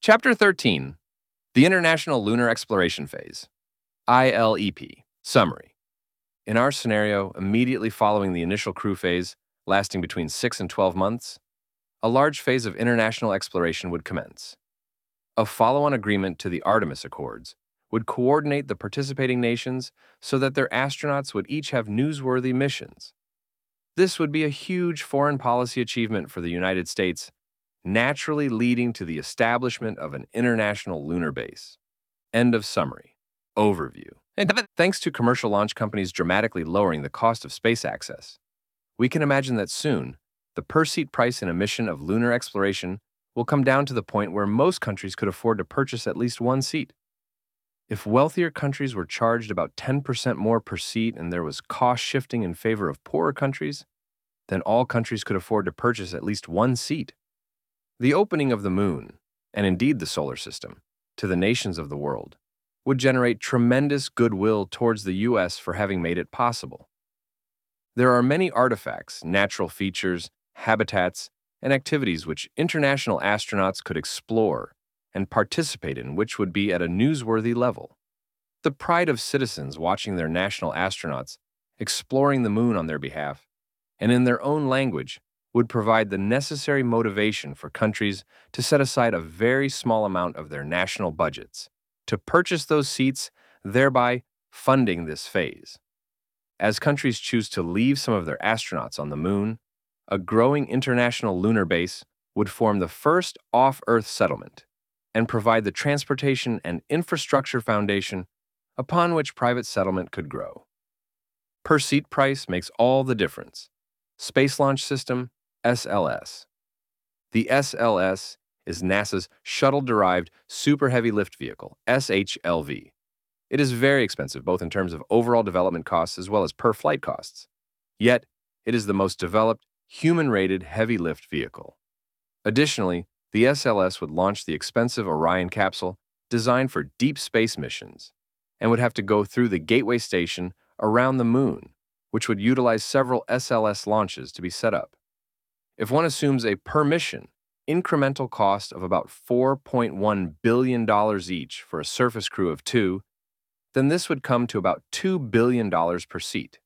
Chapter 13, the International Lunar Exploration Phase, ILEP. Summary. In our scenario, immediately following the initial crew phase, lasting between 6 and 12 months, a large phase of international exploration would commence. A follow-on agreement to the Artemis Accords would coordinate the participating nations so that their astronauts would each have newsworthy missions. This would be a huge foreign policy achievement for the United States, naturally leading to the establishment of an international lunar base. End of summary. Overview. Thanks to commercial launch companies dramatically lowering the cost of space access, we can imagine that soon, the per-seat price in a mission of lunar exploration will come down to the point where most countries could afford to purchase at least one seat. If wealthier countries were charged about 10% more per seat and there was cost shifting in favor of poorer countries, then all countries could afford to purchase at least one seat. The opening of the moon, and indeed the solar system, to the nations of the world, would generate tremendous goodwill towards the U.S. for having made it possible. There are many artifacts, natural features, habitats, and activities which international astronauts could explore and participate in, which would be at a newsworthy level. The pride of citizens watching their national astronauts exploring the moon on their behalf, and in their own language, would provide the necessary motivation for countries to set aside a very small amount of their national budgets to purchase those seats, thereby funding this phase. As countries choose to leave some of their astronauts on the moon, a growing international lunar base would form the first off-Earth settlement and provide the transportation and infrastructure foundation upon which private settlement could grow. Per-seat price makes all the difference. Space Launch System, SLS. The SLS is NASA's Shuttle-Derived Super Heavy Lift Vehicle, SHLV. It is very expensive, both in terms of overall development costs as well as per-flight costs. Yet, it is the most developed, human-rated heavy lift vehicle. Additionally, the SLS would launch the expensive Orion capsule designed for deep space missions and would have to go through the Gateway Station around the moon, which would utilize several SLS launches to be set up. If one assumes a per-mission, incremental cost of about $4.1 billion each for a surface crew of 2, then this would come to about $2 billion per seat.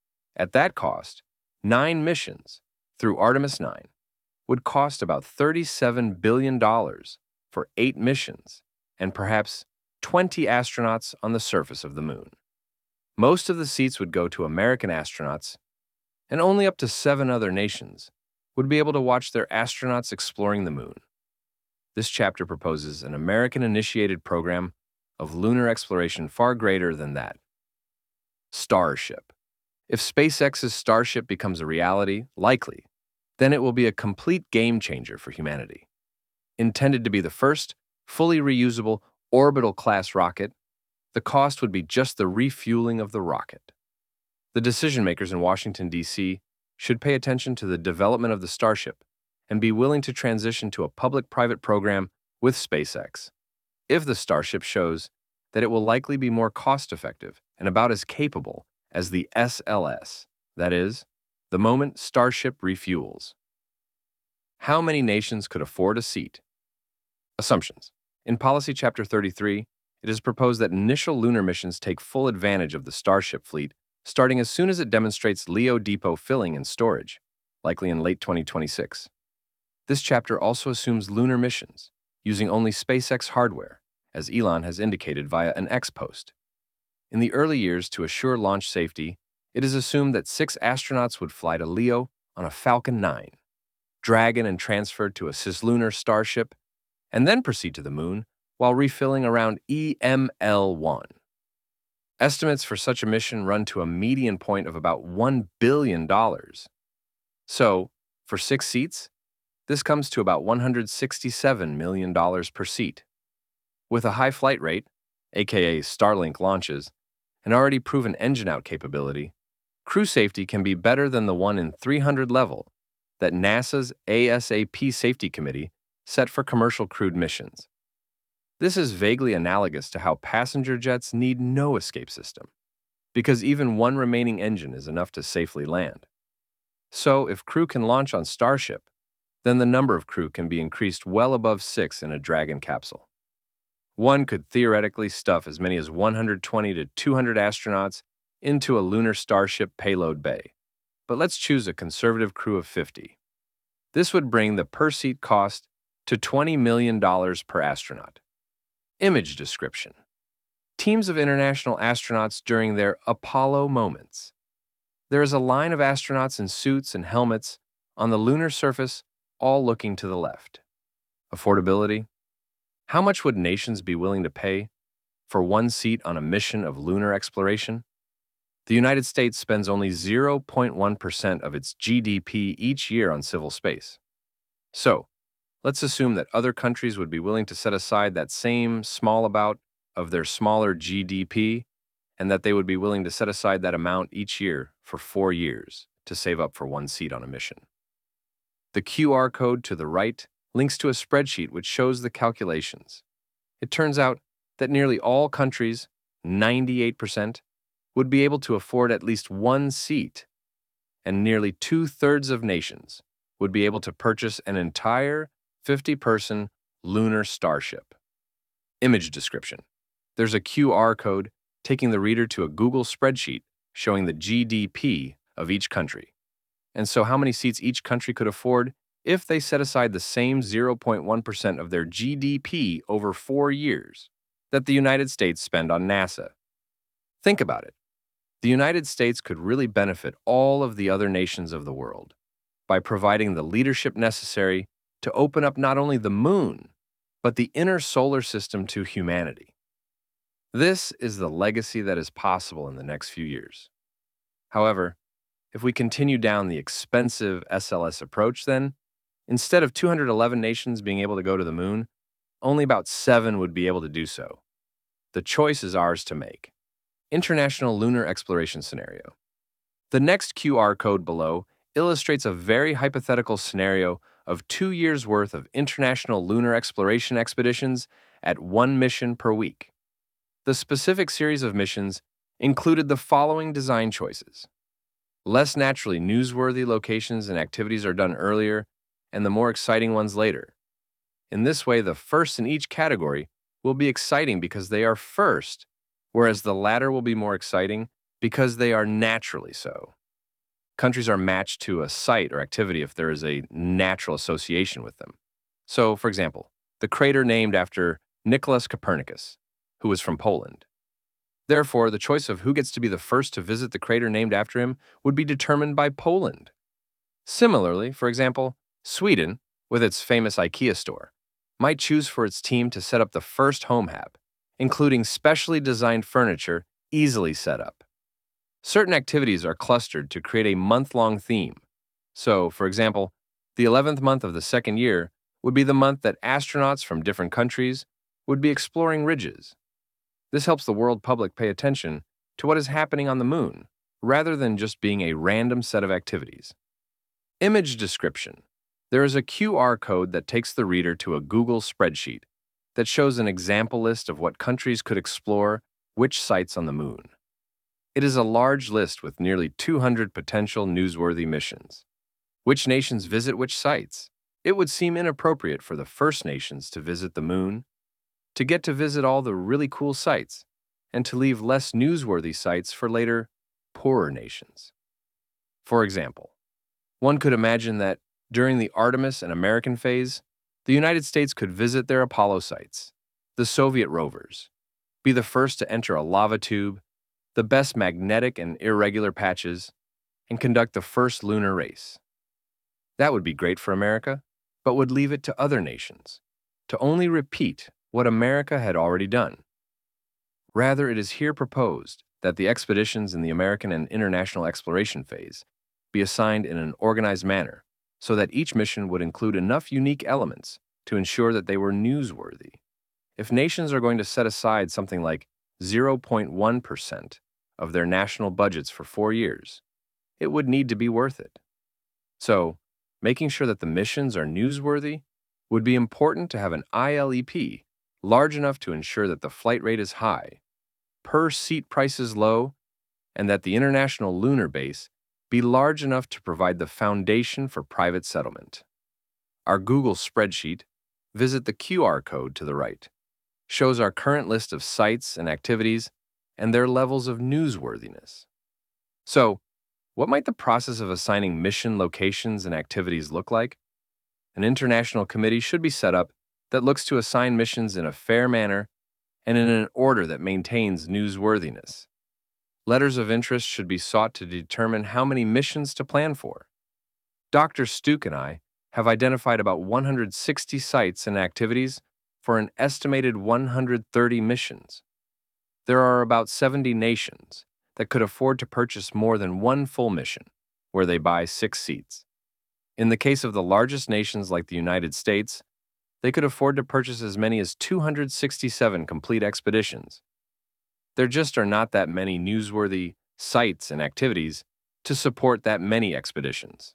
At that cost, 9 missions through Artemis 9 would cost about $37 billion for 8 missions and perhaps 20 astronauts on the surface of the moon. Most of the seats would go to American astronauts, and only up to 7 other nations would be able to watch their astronauts exploring the moon. This chapter proposes an American-initiated program of lunar exploration far greater than that. Starship. If SpaceX's Starship becomes a reality, likely, then it will be a complete game-changer for humanity. Intended to be the first fully reusable orbital-class rocket, the cost would be just the refueling of the rocket. The decision-makers in Washington, D.C., should pay attention to the development of the Starship and be willing to transition to a public-private program with SpaceX if the Starship shows that it will likely be more cost-effective and about as capable as the SLS, that is, the moment Starship refuels. How many nations could afford a seat? Assumptions. In Policy Chapter 33, it is proposed that initial lunar missions take full advantage of the Starship fleet starting as soon as it demonstrates LEO depot filling and storage, likely in late 2026. This chapter also assumes lunar missions, using only SpaceX hardware, as Elon has indicated via an X post. In the early years, to assure launch safety, it is assumed that 6 astronauts would fly to LEO on a Falcon 9, Dragon and transferred to a cislunar Starship, and then proceed to the moon while refilling around EML-1. Estimates for such a mission run to a median point of about $1 billion. So, for 6 seats, this comes to about $167 million per seat. With a high flight rate, aka Starlink launches, and already proven engine-out capability, crew safety can be better than the 1 in 300 level that NASA's ASAP Safety Committee set for commercial crewed missions. This is vaguely analogous to how passenger jets need no escape system, because even one remaining engine is enough to safely land. So, if crew can launch on Starship, then the number of crew can be increased well above 6 in a Dragon capsule. One could theoretically stuff as many as 120 to 200 astronauts into a lunar Starship payload bay, but let's choose a conservative crew of 50. This would bring the per-seat cost to $20 million per astronaut. Image description. Teams of international astronauts during their Apollo moments. There is a line of astronauts in suits and helmets on the lunar surface, all looking to the left. Affordability. How much would nations be willing to pay for one seat on a mission of lunar exploration? The United States spends only 0.1% of its GDP each year on civil space. So, let's assume that other countries would be willing to set aside that same small amount of their smaller GDP, and that they would be willing to set aside that amount each year for 4 years to save up for one seat on a mission. The QR code to the right links to a spreadsheet which shows the calculations. It turns out that nearly all countries, 98%, would be able to afford at least one seat, and nearly 2/3 of nations would be able to purchase an entire 50-person lunar Starship. Image description. There's a QR code taking the reader to a Google spreadsheet showing the GDP of each country. And so how many seats each country could afford if they set aside the same 0.1% of their GDP over 4 years that the United States spend on NASA. Think about it. The United States could really benefit all of the other nations of the world by providing the leadership necessary to open up not only the moon, but the inner solar system to humanity. This is the legacy that is possible in the next few years. However, if we continue down the expensive SLS approach, then, instead of 211 nations being able to go to the moon, only about 7 would be able to do so. The choice is ours to make. International Lunar Exploration Scenario. The next QR code below illustrates a very hypothetical scenario of 2 years' worth of international lunar exploration expeditions at 1 mission per week. The specific series of missions included the following design choices. Less naturally newsworthy locations and activities are done earlier, and the more exciting ones later. In this way, the first in each category will be exciting because they are first, whereas the latter will be more exciting because they are naturally so. Countries are matched to a site or activity if there is a natural association with them. So, for example, the crater named after Nicholas Copernicus, who was from Poland. Therefore, the choice of who gets to be the first to visit the crater named after him would be determined by Poland. Similarly, for example, Sweden, with its famous IKEA store, might choose for its team to set up the first home hab, including specially designed furniture easily set up. Certain activities are clustered to create a month-long theme. So, for example, the 11th month of the second year would be the month that astronauts from different countries would be exploring ridges. This helps the world public pay attention to what is happening on the moon, rather than just being a random set of activities. Image description. There is a QR code that takes the reader to a Google spreadsheet that shows an example list of what countries could explore which sites on the moon. It is a large list with nearly 200 potential newsworthy missions. Which nations visit which sites? It would seem inappropriate for the first nations to visit the moon, to get to visit all the really cool sites, and to leave less newsworthy sites for later, poorer nations. For example, one could imagine that during the Artemis and American phase, the United States could visit their Apollo sites, the Soviet rovers, be the first to enter a lava tube, the best magnetic and irregular patches, and conduct the first lunar race. That would be great for America, but would leave it to other nations to only repeat what America had already done. Rather, it is here proposed that the expeditions in the American and international exploration phase be assigned in an organized manner so that each mission would include enough unique elements to ensure that they were newsworthy. If nations are going to set aside something like 0.1% of their national budgets for 4 years, it would need to be worth it. So, making sure that the missions are newsworthy would be important to have an ILEP large enough to ensure that the flight rate is high, per-seat prices low, and that the International Lunar Base be large enough to provide the foundation for private settlement. Our Google spreadsheet, visit the QR code to the right, shows our current list of sites and activities and their levels of newsworthiness. So, what might the process of assigning mission locations and activities look like? An international committee should be set up that looks to assign missions in a fair manner and in an order that maintains newsworthiness. Letters of interest should be sought to determine how many missions to plan for. Dr. Stuke and I have identified about 160 sites and activities for an estimated 130 missions. There are about 70 nations that could afford to purchase more than one full mission, where they buy 6 seats. In the case of the largest nations like the United States, they could afford to purchase as many as 267 complete expeditions. There just are not that many newsworthy sites and activities to support that many expeditions.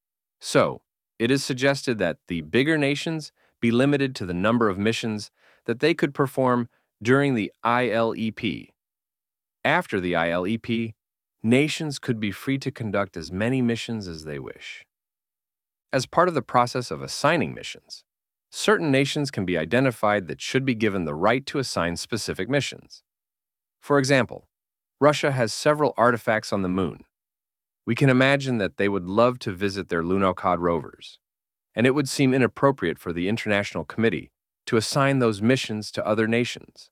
So, it is suggested that the bigger nations be limited to the number of missions that they could perform during the ILEP. After the ILEP, nations could be free to conduct as many missions as they wish. As part of the process of assigning missions, certain nations can be identified that should be given the right to assign specific missions. For example, Russia has several artifacts on the moon. We can imagine that they would love to visit their Lunokhod rovers, and it would seem inappropriate for the International Committee to assign those missions to other nations.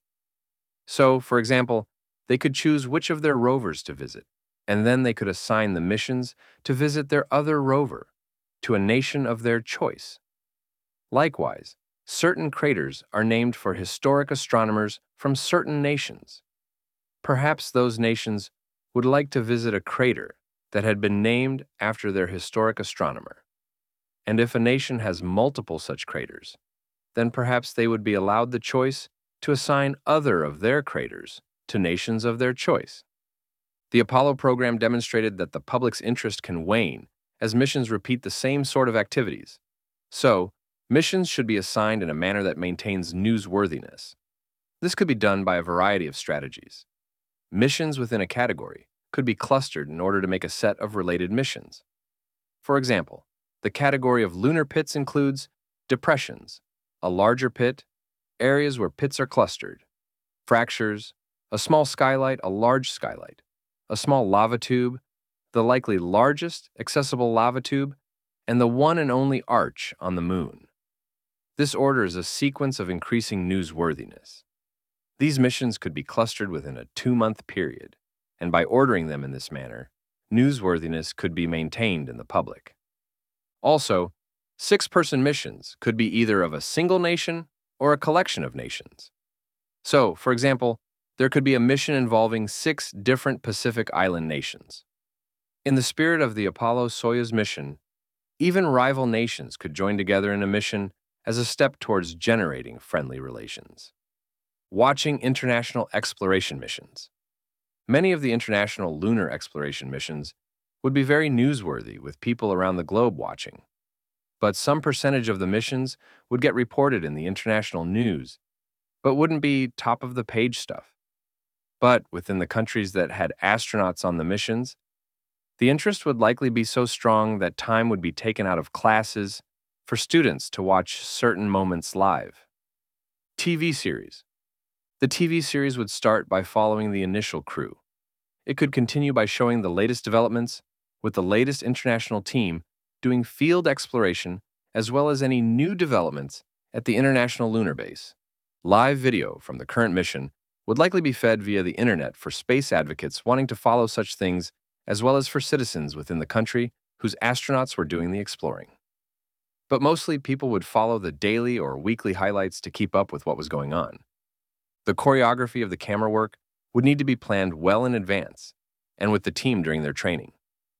So, for example, they could choose which of their rovers to visit, and then they could assign the missions to visit their other rover to a nation of their choice. Likewise, certain craters are named for historic astronomers from certain nations. Perhaps those nations would like to visit a crater that had been named after their historic astronomer. And if a nation has multiple such craters, then perhaps they would be allowed the choice to assign other of their craters to nations of their choice. The Apollo program demonstrated that the public's interest can wane as missions repeat the same sort of activities. So, missions should be assigned in a manner that maintains newsworthiness. This could be done by a variety of strategies. Missions within a category could be clustered in order to make a set of related missions. For example, the category of lunar pits includes depressions, a larger pit, areas where pits are clustered, fractures, a small skylight, a large skylight, a small lava tube, the likely largest accessible lava tube, and the one and only arch on the moon. This order is a sequence of increasing newsworthiness. These missions could be clustered within a 2-month period, and by ordering them in this manner, newsworthiness could be maintained in the public. Also, 6-person missions could be either of a single nation or a collection of nations. So, for example, there could be a mission involving 6 different Pacific Island nations. In the spirit of the Apollo-Soyuz mission, even rival nations could join together in a mission as a step towards generating friendly relations. Watching international exploration missions. Many of the international lunar exploration missions would be very newsworthy with people around the globe watching. But some percentage of the missions would get reported in the international news, but wouldn't be top-of-the-page stuff. But within the countries that had astronauts on the missions, the interest would likely be so strong that time would be taken out of classes for students to watch certain moments live. TV series. The TV series would start by following the initial crew. It could continue by showing the latest developments, with the latest international team doing field exploration as well as any new developments at the International Lunar Base. Live video from the current mission would likely be fed via the internet for space advocates wanting to follow such things, as well as for citizens within the country whose astronauts were doing the exploring. But mostly people would follow the daily or weekly highlights to keep up with what was going on. The choreography of the camera work would need to be planned well in advance and with the team during their training.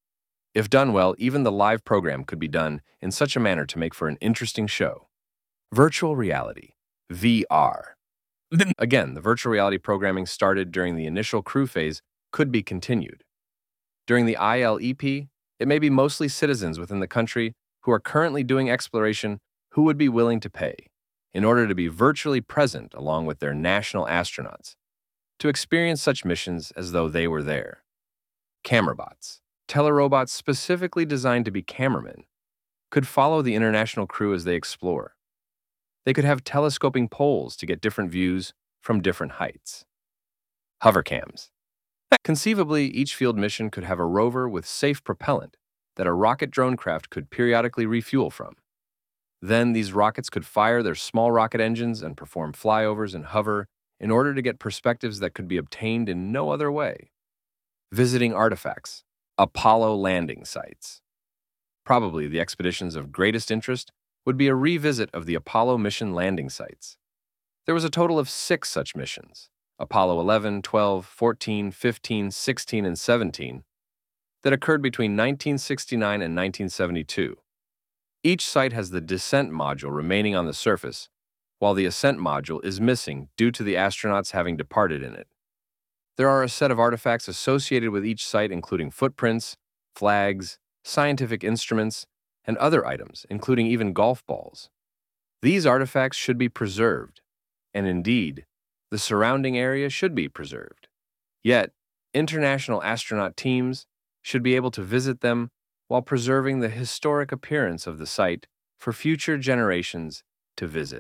If done well, even the live program could be done in such a manner to make for an interesting show. Virtual reality, VR. Again, the virtual reality programming started during the initial crew phase could be continued. During the ILEP, it may be mostly citizens within the country who are currently doing exploration who would be willing to pay in order to be virtually present along with their national astronauts to experience such missions as though they were there. Camera bots. Telerobots specifically designed to be cameramen could follow the international crew as they explore. They could have telescoping poles to get different views from different heights. Hovercams. Conceivably, each field mission could have a rover with safe propellant that a rocket drone craft could periodically refuel from. Then these rockets could fire their small rocket engines and perform flyovers and hover in order to get perspectives that could be obtained in no other way. Visiting artifacts, Apollo landing sites. Probably the expeditions of greatest interest would be a revisit of the Apollo mission landing sites. There was a total of 6 such missions, Apollo 11, 12, 14, 15, 16, and 17, that occurred between 1969 and 1972. Each site has the descent module remaining on the surface, while the ascent module is missing due to the astronauts having departed in it. There are a set of artifacts associated with each site, including footprints, flags, scientific instruments, and other items, including even golf balls. These artifacts should be preserved, and indeed, the surrounding area should be preserved. Yet, international astronaut teams should be able to visit them while preserving the historic appearance of the site for future generations to visit.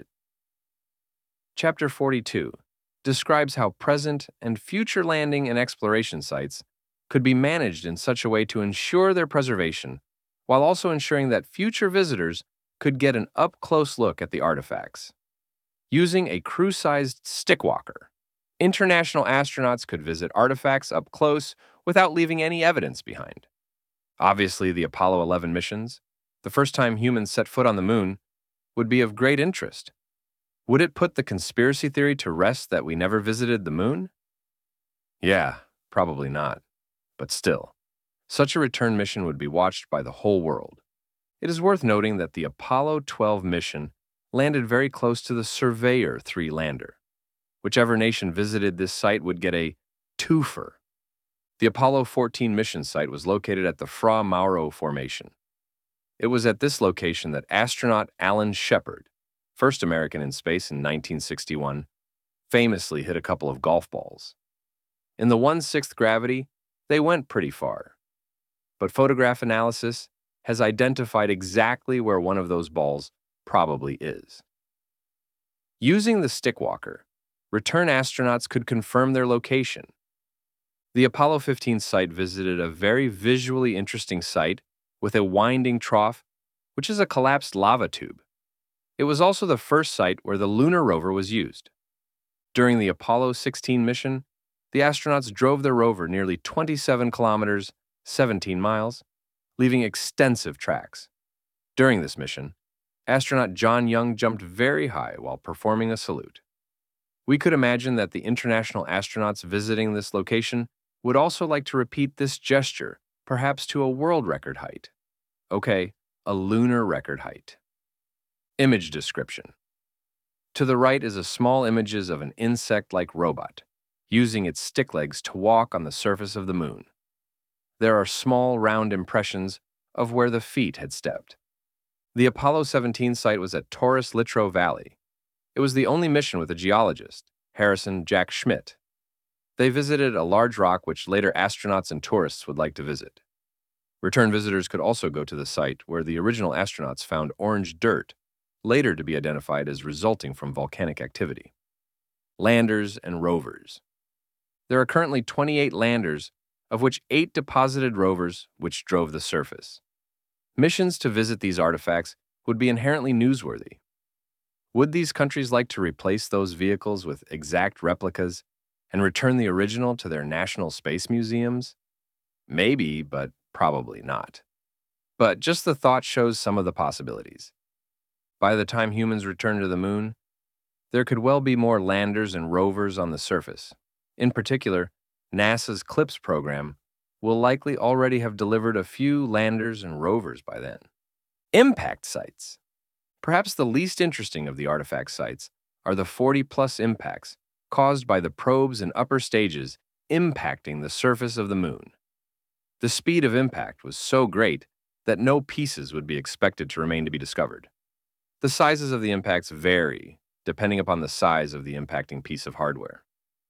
Chapter 42 describes how present and future landing and exploration sites could be managed in such a way to ensure their preservation, while also ensuring that future visitors could get an up-close look at the artifacts. Using a crew-sized stickwalker, international astronauts could visit artifacts up close without leaving any evidence behind. Obviously, the Apollo 11 missions, the first time humans set foot on the moon, would be of great interest. Would it put the conspiracy theory to rest that we never visited the moon? Yeah, probably not. But still, such a return mission would be watched by the whole world. It is worth noting that the Apollo 12 mission landed very close to the Surveyor 3 lander. Whichever nation visited this site would get a twofer. The Apollo 14 mission site was located at the Fra Mauro Formation. It was at this location that astronaut Alan Shepard, first American in space in 1961, famously hit a couple of golf balls. In the 1/6 gravity, they went pretty far. But photograph analysis has identified exactly where one of those balls probably is. Using the stickwalker, return astronauts could confirm their location. The Apollo 15 site visited a very visually interesting site with a winding trough, which is a collapsed lava tube. It was also the first site where the lunar rover was used. During the Apollo 16 mission, the astronauts drove their rover nearly 27 kilometers, 17 miles, leaving extensive tracks. During this mission, astronaut John Young jumped very high while performing a salute. We could imagine that the international astronauts visiting this location would also like to repeat this gesture, perhaps to a world record height. Okay, a lunar record height. Image description. To the right is a small images of an insect-like robot, using its stick legs to walk on the surface of the moon. There are small, round impressions of where the feet had stepped. The Apollo 17 site was at Taurus Littrow Valley. It was the only mission with a geologist, Harrison Jack Schmitt. They visited a large rock which later astronauts and tourists would like to visit. Return visitors could also go to the site where the original astronauts found orange dirt, later to be identified as resulting from volcanic activity. Landers and rovers. There are currently 28 landers, of which 8 deposited rovers which drove the surface. Missions to visit these artifacts would be inherently newsworthy. Would these countries like to replace those vehicles with exact replicas and return the original to their national space museums? Maybe, but probably not. But just the thought shows some of the possibilities. By the time humans return to the moon, there could well be more landers and rovers on the surface. In particular, NASA's CLIPS program will likely already have delivered a few landers and rovers by then. Impact sites. Perhaps the least interesting of the artifact sites are the 40-plus impacts caused by the probes in upper stages impacting the surface of the moon. The speed of impact was so great that no pieces would be expected to remain to be discovered. The sizes of the impacts vary, depending upon the size of the impacting piece of hardware.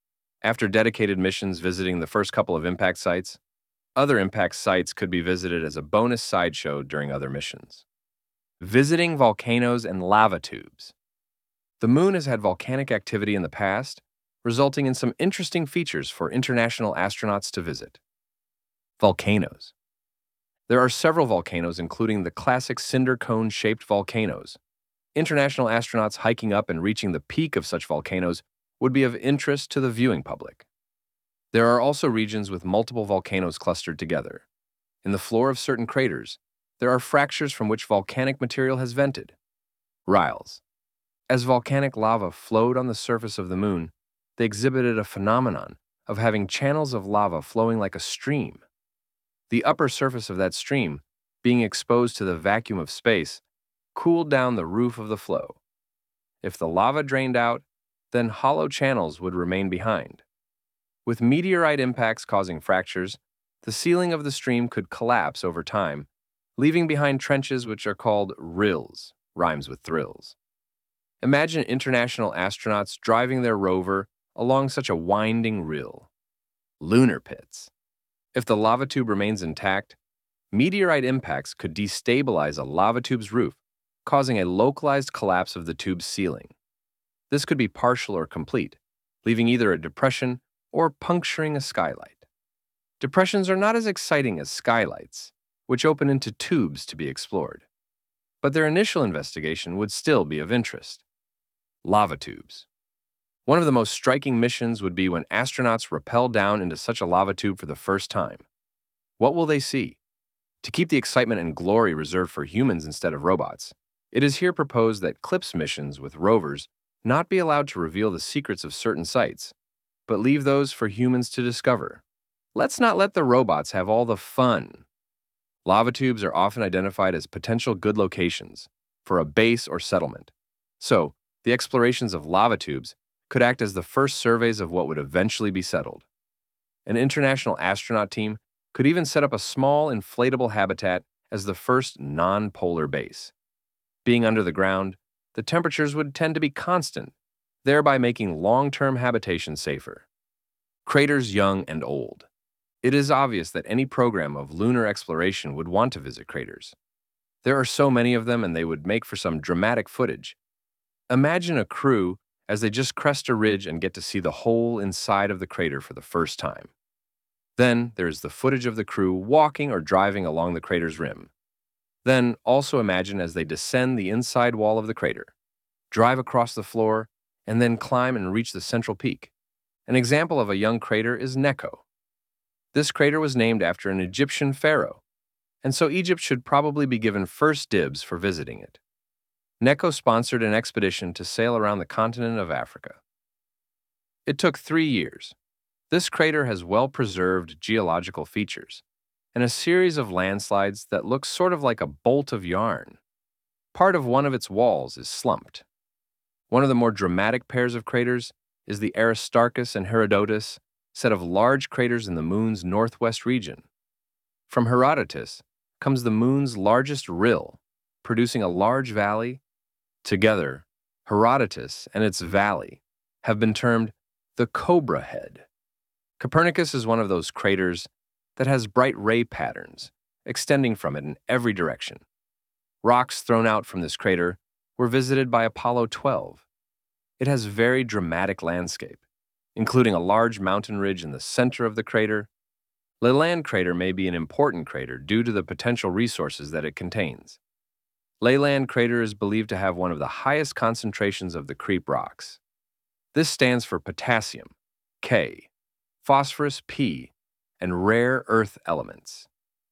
After dedicated missions visiting the first couple of impact sites, other impact sites could be visited as a bonus sideshow during other missions. Visiting volcanoes and lava tubes. The moon has had volcanic activity in the past, resulting in some interesting features for international astronauts to visit. Volcanoes. There are several volcanoes, including the classic cinder cone-shaped volcanoes. International astronauts hiking up and reaching the peak of such volcanoes would be of interest to the viewing public. There are also regions with multiple volcanoes clustered together. In the floor of certain craters, there are fractures from which volcanic material has vented. Rilles. As volcanic lava flowed on the surface of the moon, they exhibited a phenomenon of having channels of lava flowing like a stream. The upper surface of that stream, being exposed to the vacuum of space, cooled down the roof of the flow. If the lava drained out, then hollow channels would remain behind. With meteorite impacts causing fractures, the ceiling of the stream could collapse over time, leaving behind trenches which are called rilles, rhymes with thrills. Imagine international astronauts driving their rover along such a winding rille. Lunar pits. If the lava tube remains intact, meteorite impacts could destabilize a lava tube's roof, causing a localized collapse of the tube's ceiling. This could be partial or complete, leaving either a depression or puncturing a skylight. Depressions are not as exciting as skylights, which open into tubes to be explored, but their initial investigation would still be of interest. Lava tubes. One of the most striking missions would be when astronauts rappel down into such a lava tube for the first time. What will they see? To keep the excitement and glory reserved for humans instead of robots, it is here proposed that CLIPS missions with rovers not be allowed to reveal the secrets of certain sites, but leave those for humans to discover. Let's not let the robots have all the fun. Lava tubes are often identified as potential good locations for a base or settlement. So, the explorations of lava tubes could act as the first surveys of what would eventually be settled. An international astronaut team could even set up a small inflatable habitat as the first non-polar base. Being under the ground, the temperatures would tend to be constant, thereby making long-term habitation safer. Craters young and old. It is obvious that any program of lunar exploration would want to visit craters. There are so many of them, and they would make for some dramatic footage. Imagine a crew as they just crest a ridge and get to see the hole inside of the crater for the first time. Then there is the footage of the crew walking or driving along the crater's rim. Then also imagine as they descend the inside wall of the crater, drive across the floor, and then climb and reach the central peak. An example of a young crater is Necho. This crater was named after an Egyptian pharaoh, and so Egypt should probably be given first dibs for visiting it. Necho sponsored an expedition to sail around the continent of Africa. It took 3 years. This crater has well-preserved geological features and a series of landslides that look sort of like a bolt of yarn. Part of one of its walls is slumped. One of the more dramatic pairs of craters is the Aristarchus and Herodotus set of large craters in the moon's northwest region. From Herodotus comes the moon's largest rill, producing a large valley. Together, Herodotus and its valley have been termed the Cobra Head. Copernicus is one of those craters that has bright ray patterns extending from it in every direction. Rocks thrown out from this crater were visited by Apollo 12. It has very dramatic landscape, including a large mountain ridge in the center of the crater. Lalande crater may be an important crater due to the potential resources that it contains. Lalande crater is believed to have one of the highest concentrations of the creep rocks. This stands for potassium, K, phosphorus, P, and rare earth elements,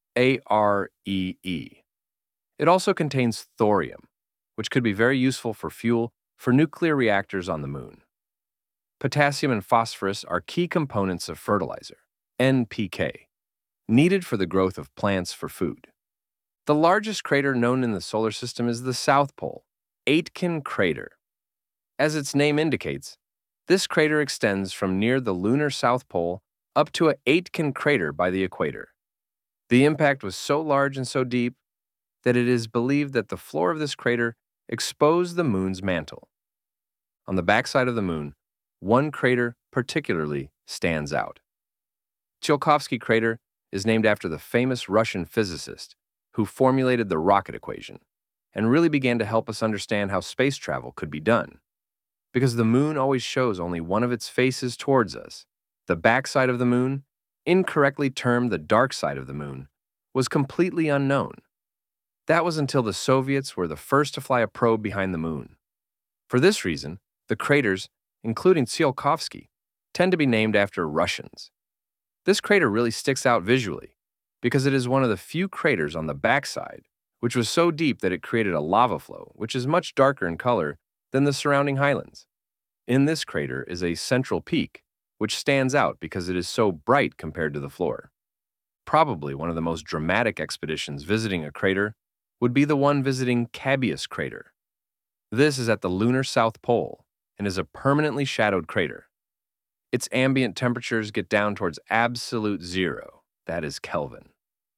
AREE. It also contains thorium, which could be very useful for fuel for nuclear reactors on the moon. Potassium and phosphorus are key components of fertilizer, NPK, needed for the growth of plants for food. The largest crater known in the solar system is the South Pole, Aitken Crater. As its name indicates, this crater extends from near the lunar South Pole up to a Aitken crater by the equator. The impact was so large and so deep that it is believed that the floor of this crater exposed the moon's mantle. On the backside of the moon, one crater particularly stands out. Tsiolkovsky crater is named after the famous Russian physicist who formulated the rocket equation, and really began to help us understand how space travel could be done. Because the moon always shows only one of its faces towards us. The backside of the moon, incorrectly termed the dark side of the moon, was completely unknown. That was until the Soviets were the first to fly a probe behind the moon. For this reason, the craters, including Tsiolkovsky, tend to be named after Russians. This crater really sticks out visually because it is one of the few craters on the backside which was so deep that it created a lava flow, which is much darker in color than the surrounding highlands. In this crater is a central peak, which stands out because it is so bright compared to the floor. Probably one of the most dramatic expeditions visiting a crater would be the one visiting Cabeus crater. This is at the lunar South Pole and is a permanently shadowed crater. Its ambient temperatures get down towards absolute zero, that is Kelvin.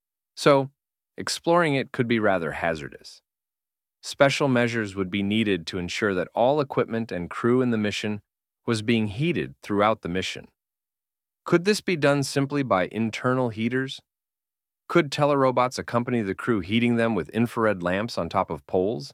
So, exploring it could be rather hazardous. Special measures would be needed to ensure that all equipment and crew in the mission was being heated throughout the mission. Could this be done simply by internal heaters? Could telerobots accompany the crew heating them with infrared lamps on top of poles?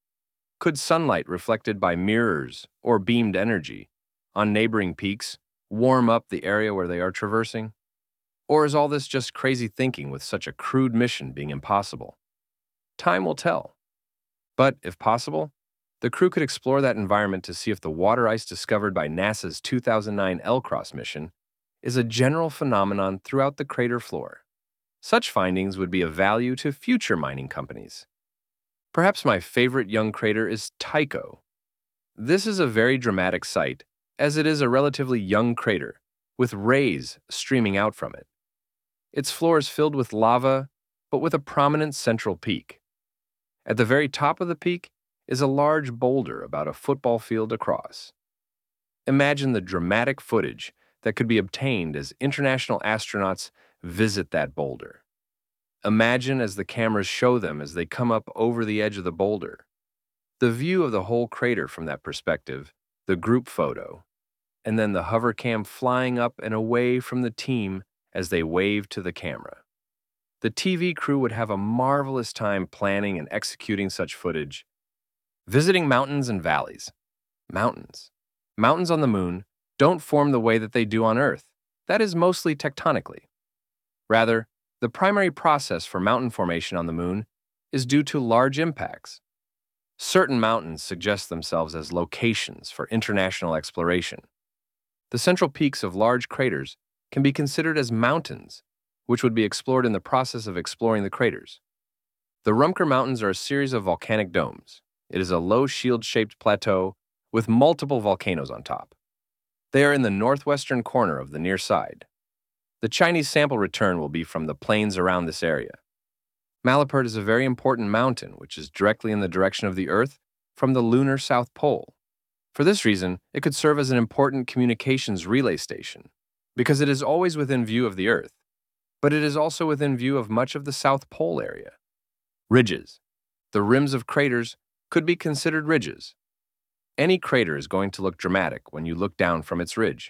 Could sunlight reflected by mirrors or beamed energy on neighboring peaks warm up the area where they are traversing? Or is all this just crazy thinking with such a crude mission being impossible? Time will tell. But, if possible, the crew could explore that environment to see if the water ice discovered by NASA's 2009 LCROSS mission is a general phenomenon throughout the crater floor. Such findings would be of value to future mining companies. Perhaps my favorite young crater is Tycho. This is a very dramatic sight, as it is a relatively young crater, with rays streaming out from it. Its floor is filled with lava, but with a prominent central peak. At the very top of the peak is a large boulder about a football field across. Imagine the dramatic footage that could be obtained as international astronauts visit that boulder. Imagine as the cameras show them as they come up over the edge of the boulder. The view of the whole crater from that perspective, the group photo, and then the hovercam flying up and away from the team as they wave to the camera. The TV crew would have a marvelous time planning and executing such footage. Visiting mountains and valleys. Mountains. Mountains on the moon don't form the way that they do on Earth. That is mostly tectonically. Rather, the primary process for mountain formation on the moon is due to large impacts. Certain mountains suggest themselves as locations for international exploration. The central peaks of large craters can be considered as mountains, which would be explored in the process of exploring the craters. The Rumker Mountains are a series of volcanic domes. It is a low shield-shaped plateau with multiple volcanoes on top. They are in the northwestern corner of the near side. The Chinese sample return will be from the plains around this area. Malapert is a very important mountain which is directly in the direction of the Earth from the lunar South Pole. For this reason, it could serve as an important communications relay station, because it is always within view of the Earth, but it is also within view of much of the South Pole area. Ridges. The rims of craters could be considered ridges. Any crater is going to look dramatic when you look down from its ridge.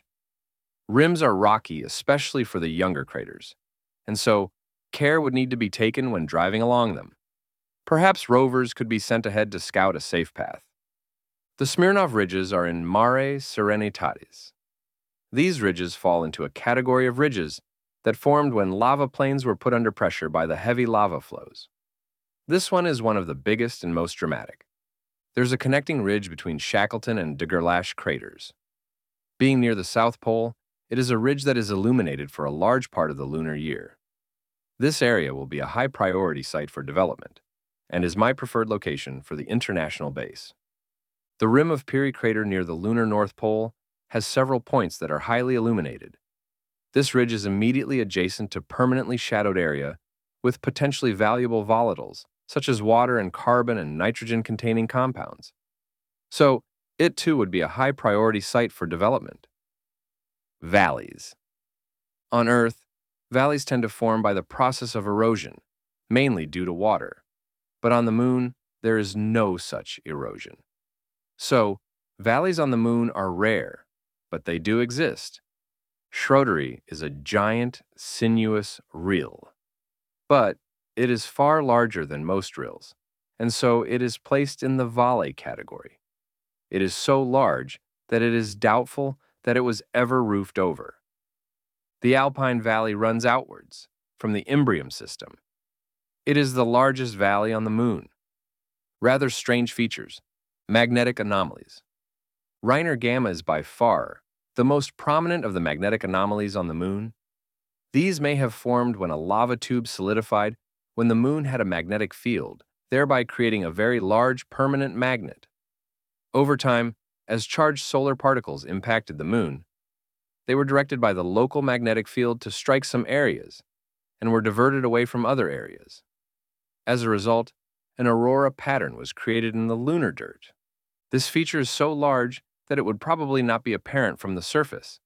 Rims are rocky, especially for the younger craters, and so care would need to be taken when driving along them. Perhaps rovers could be sent ahead to scout a safe path. The Smirnov ridges are in Mare Serenitatis. These ridges fall into a category of ridges that formed when lava plains were put under pressure by the heavy lava flows. This one is one of the biggest and most dramatic. There's a connecting ridge between Shackleton and de Gerlache craters. Being near the South Pole, it is a ridge that is illuminated for a large part of the lunar year. This area will be a high priority site for development, and is my preferred location for the international base. The rim of Peary crater near the lunar North Pole has several points that are highly illuminated. This ridge is immediately adjacent to permanently shadowed area with potentially valuable volatiles, such as water and carbon and nitrogen-containing compounds. So, it too would be a high priority site for development. Valleys. On Earth, valleys tend to form by the process of erosion, mainly due to water. But on the moon, there is no such erosion. So, valleys on the moon are rare, but they do exist. Schröderi is a giant, sinuous rill. But it is far larger than most rills, and so it is placed in the Vale category. It is so large that it is doubtful that it was ever roofed over. The Alpine Valley runs outwards from the Imbrium system. It is the largest valley on the Moon. Rather strange features. Magnetic anomalies. Reiner Gamma is by far the most prominent of the magnetic anomalies on the Moon. These may have formed when a lava tube solidified when the Moon had a magnetic field, thereby creating a very large permanent magnet. Over time, as charged solar particles impacted the Moon, they were directed by the local magnetic field to strike some areas and were diverted away from other areas. As a result, an aurora pattern was created in the lunar dirt. This feature is so large that it would probably not be apparent from the surface.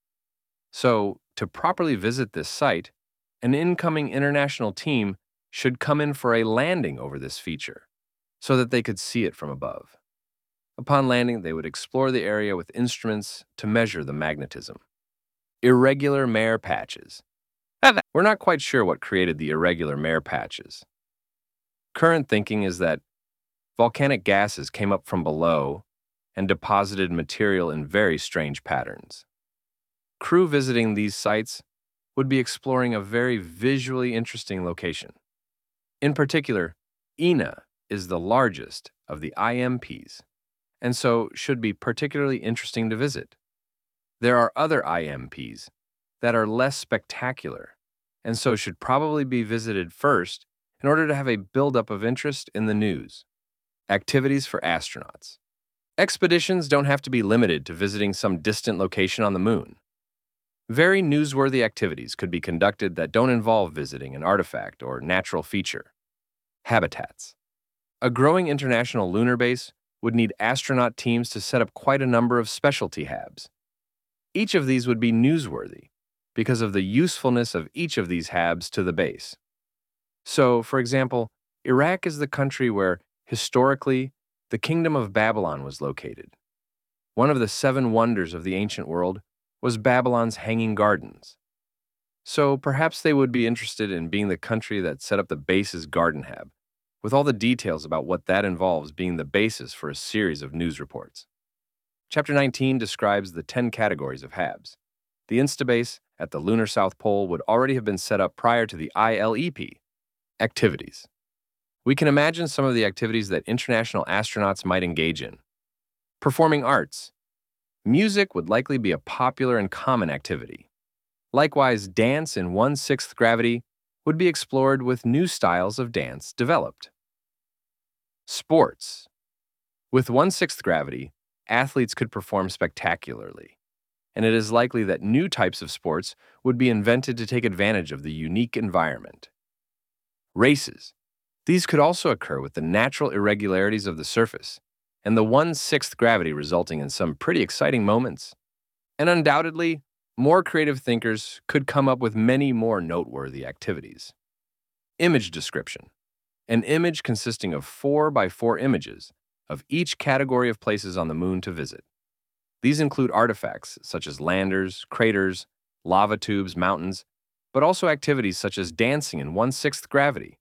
So, to properly visit this site, an incoming international team should come in for a landing over this feature so that they could see it from above. Upon landing, they would explore the area with instruments to measure the magnetism. Irregular mare patches. We're not quite sure what created the irregular mare patches. Current thinking is that volcanic gases came up from below and deposited material in very strange patterns. Crew visiting these sites would be exploring a very visually interesting location. In particular, Ina is the largest of the IMPs, and so should be particularly interesting to visit. There are other IMPs that are less spectacular, and so should probably be visited first in order to have a buildup of interest in the news. Activities for astronauts. Expeditions don't have to be limited to visiting some distant location on the Moon. Very newsworthy activities could be conducted that don't involve visiting an artifact or natural feature. Habitats. A growing international lunar base would need astronaut teams to set up quite a number of specialty habs. Each of these would be newsworthy because of the usefulness of each of these habs to the base. So, for example, Iraq is the country where, historically, the Kingdom of Babylon was located. One of the 7 wonders of the ancient world was Babylon's Hanging Gardens. So perhaps they would be interested in being the country that set up the base's garden hab, with all the details about what that involves being the basis for a series of news reports. Chapter 19 describes the 10 categories of habs. The Instabase at the lunar South Pole would already have been set up prior to the ILEP. Activities. We can imagine some of the activities that international astronauts might engage in. Performing arts. Music would likely be a popular and common activity. Likewise, dance in 1/6 gravity would be explored with new styles of dance developed. Sports. With 1/6 gravity, athletes could perform spectacularly, and it is likely that new types of sports would be invented to take advantage of the unique environment. Races. These could also occur with the natural irregularities of the surface, and the 1/6 gravity resulting in some pretty exciting moments. And undoubtedly, more creative thinkers could come up with many more noteworthy activities. Image description. An image consisting of 4x4 images of each category of places on the Moon to visit. These include artifacts such as landers, craters, lava tubes, mountains, but also activities such as dancing in 1/6 gravity.